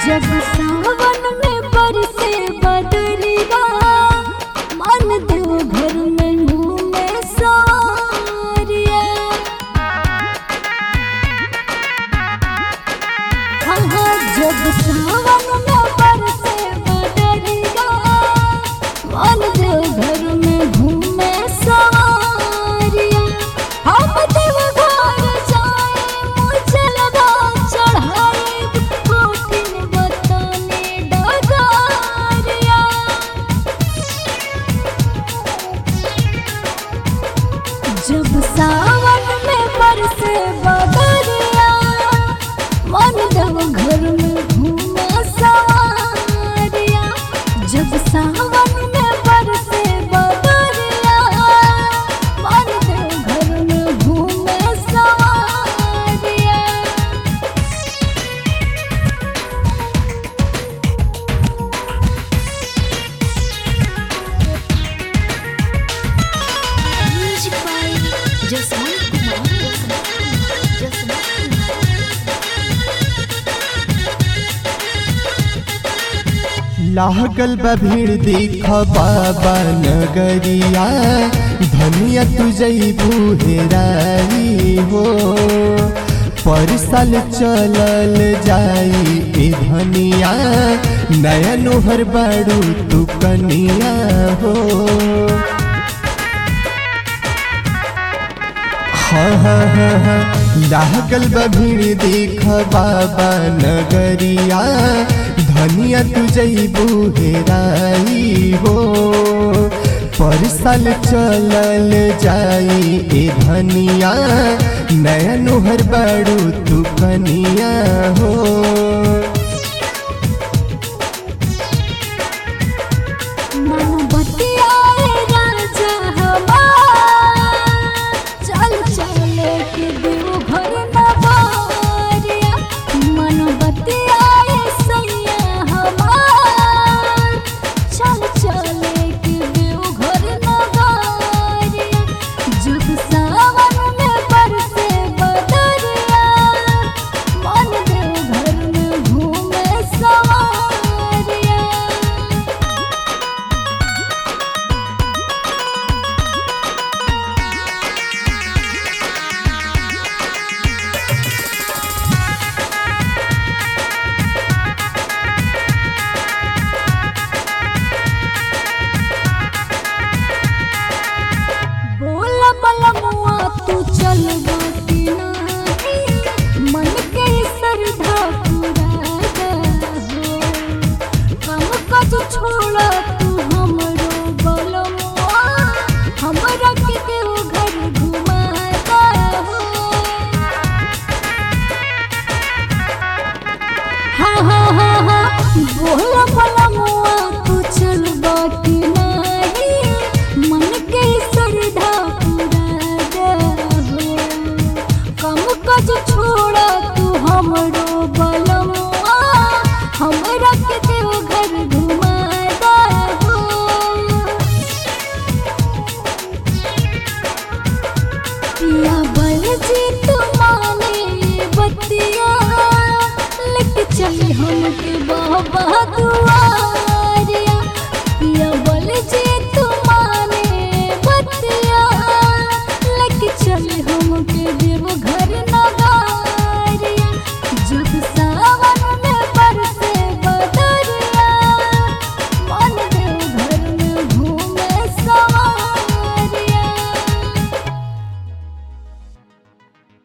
जब सावन में बरसे बदरिया मन देव घर में घूमे सारिया। हाँ जब सावन में बरसे बदरिया मन देव घर में घूमे सारिया। हम देव घर जाए मुझे लगा चढ़ाए कोठिन बताने डगारिया। जब सावन में बरसे बदरिया मन देव घर में घूमे सारिया। जब सावन में बरसे बदरिया मन देव घर में घूमे सारिया। Music by Jasmine Kumar. लागल बा भीड़ देख बाबा नगरिया धनिया तू जइबू हेराई हो। पर साल चलल जाई ए धनिया नया नोहर बाड़ू तू कनिया हो। हाँ लागल बा भीड़ देख बाबा नगरिया धनिया तू जइबू हेराई हो। पर साल चलल जाई ए धनिया नया नोहर बाड़ू तू कनिया हो। मन बतियाए राजा हमार चल चले के देव घर नवारिया। मन बतियाए सैया हमार चल चले के देव घर नवारिया। जब सावन में बरसे बदरिया मन देव घर में घूमे सवारिया। बोला बलमुआ तू चल बाटी नाही मन के श्रद्धा पूरा हो। हम कद छोड़ा तू हमरो बलमुआ हमरा के देव घर घुमाता हो। हाँ बोला बलमुआ तू चल बाटी नाही मन के श्रद्धा पूरा हो। कम कज छोड़ा तू हमरो बलमुआ हमरा के देव घर घुमाता हो। पिया बल जी तू माने बतिया लेके चली हमके बाबा दुआ।